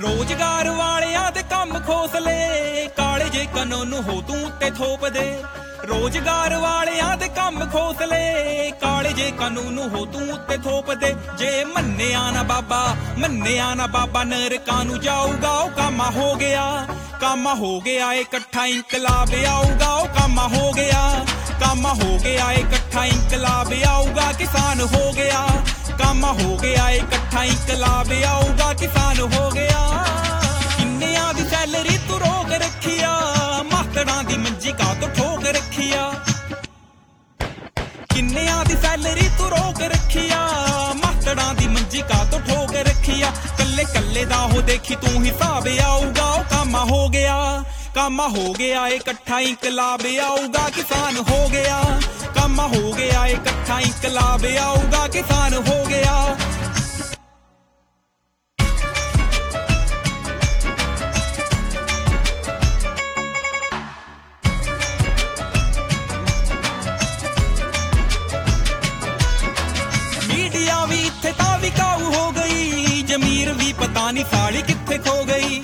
ਰੋਜ਼ਗਾਰ ਵਾਲਿਆਂ ਦੇ ਕੰਮ ਖੋਸਲੇ ਕਾਲੇ ਜੇ ਕਾਨੂੰਨ ਹੋ ਤੂੰ ਉੱਤੇ ਥੋਪ ਦੇ ਰੋਜ਼ਗਾਰ ਵਾਲਿਆਂ ਦੇ ਕੰਮ ਖੋਸਲੇ ਕਾਲੇ ਜੇ ਕਾਨੂੰਨ ਹੋ ਤੂੰ ਉੱਤੇ ਥੋਪ ਦੇ ਜੇ ਮੰਨਿਆ ਨਾ ਬਾਬਾ ਨਰਕਾਂ ਨੂੰ ਜਾਊਗਾ ਉਹ ਕਾਮਾ ਹੋ ਗਿਆ ਇਕੱਠਾ ਇਨਕਲਾਬ ਆਊਗਾ ਉਹ ਕਾਮਾ ਹੋ ਗਿਆ ਇਕੱਠਾ ਇਨਕਲਾਬ ਆਊਗਾ ਕਿਸਾਨ ਹੋ ਗਿਆ ਕਾਮਾ ਹੋ ਗਿਆ ਇਕੱਠਾ ਇਨਕਲਾਬ ਆਊਗਾ ਕਿਸਾਨ ਹੋ ਗਿਆ ਕਿੰਨਿਆਂ ਦੀ ਸੈਲਰੀ ਤੂੰ ਰੋਕ ਰੱਖੀਆ ਮਾਸਟਰਾਂ ਦੀ ਮੰਜੀ ਕਾ ਤੋਂ ਠੋਕ ਰੱਖੀਆ ਕਿੰਨਿਆਂ ਦੀ ਸੈਲਰੀ ਤੂੰ ਰੋਕ ਰੱਖੀਆ ਮਾਸਟਰਾਂ ਦੀ ਮੰਜੀ ਕਾ ਤੋਂ ਠੋਕ ਰੱਖੀਆ ਕੱਲੇ ਦਾ ਉਹ ਦੇਖੀ ਤੂੰ ਹਿਸਾਬ ਆਊਗਾ ਉਹ ਕਾਮਾ ਹੋ ਗਿਆ ਇਕੱਠਾ ਇਨਕਲਾਬ ਆਊਗਾ ਕਿਸਾਨ ਹੋ ਗਿਆ ਕਾਮਾ ਹੋ ਗਿਆ ਇਕੱਠਾ ਇਨਕਲਾਬ ਆਊਗਾ ਕਿਸਾਨ ਹੋ ਗਿਆ ਮੀਡੀਆ ਵੀ ਇੱਥੇ ਤਾਂ ਵਿਕਾਊ ਹੋ ਗਈ ਜ਼ਮੀਰ ਵੀ ਪਤਾ ਨਹੀਂ ਸਾਲੀ ਕਿੱਥੇ ਖੋ ਗਈ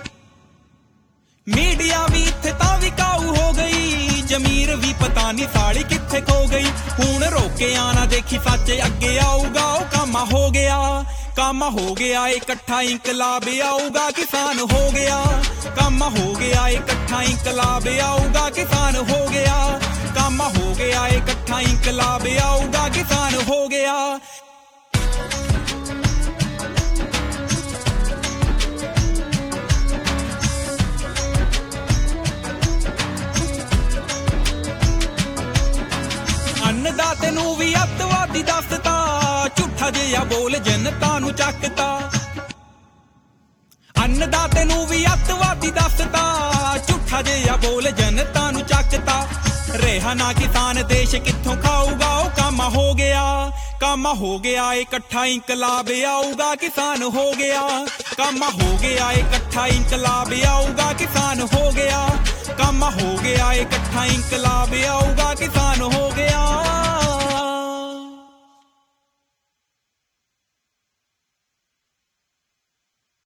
ਮੀਡੀਆ ਵੀ ਇੱਥੇ ਤਾਂ ਵਿਕਾਊ ਹੋ ਗਈ ਜ਼ਮੀਰ ਵੀ ਪਤਾ ਨਹੀਂ ਸਾਲੀ ਕਿੱਥੇ ਖੋ ਗਈ ਹੁਣ ਰੋਕਿਆ ਨਾ ਦੇਖੀ ਸੱਚ ਅੱਗੇ ਆਊਗਾ ਉਹ ਕਾਮਾ ਹੋ ਗਿਆ ਇਕੱਠਾ ਇਨਕਲਾਬ ਆਊਗਾ ਕਿਸਾਨ ਹੋ ਗਿਆ ਕਾਮਾ ਹੋ ਗਿਆ ਇਕੱਠਾ ਇਨਕਲਾਬ ਆਊਗਾ ਕਿਸਾਨ ਹੋ ਗਿਆ ਕਾਮਾ ਹੋ ਗਿਆ ਇਕੱਠਾ ਇਨਕਲਾਬ ਆਊਗਾ ਕਿਸਾਨ ਹੋ ਗਿਆ ਅੰਨਦਾਤੇ ਨੂੰ ਵੀ ਅੱਤਵਾਦੀ ਦੱਸਤਾ ਝੂਠਾ ਜਿਹਾ ਬੋਲ ਜਨਤਾ ਨੂੰ ਚੱਕਤਾ ਅੰਨਦਾਤੇ ਨੂੰ ਵੀ ਅੱਤਵਾਦੀ ਦੱਸਤਾ ਝੂਠਾ ਜਿਹਾ ਬੋਲ ਜਨਤਾ ਨੂੰ ਚੱਕਤਾ ਰਿਹਾ ਨਾ ਕਿਸਾਨ ਦੇਸ਼ ਕਿੱਥੋਂ ਖਾਊਗਾ ਉਹ ਕਾਮਾ ਹੋ ਗਿਆ ਇਕੱਠਾ ਇਨਕਲਾਬ ਆਊਗਾ ਕਿਸਾਨ ਹੋ ਗਿਆ ਕਾਮਾ ਹੋ ਗਿਆ ਇਕੱਠਾ ਇਨਕਲਾਬ ਆਊਗਾ ਕਿਸਾਨ ਹੋ ਗਿਆ ਕਾਮਾ ਹੋ ਗਿਆ ਇਕੱਠਾ ਇਨਕਲਾਬ ਆਊਗਾ ਕਿਸਾਨ ਹੋ ਗਿਆ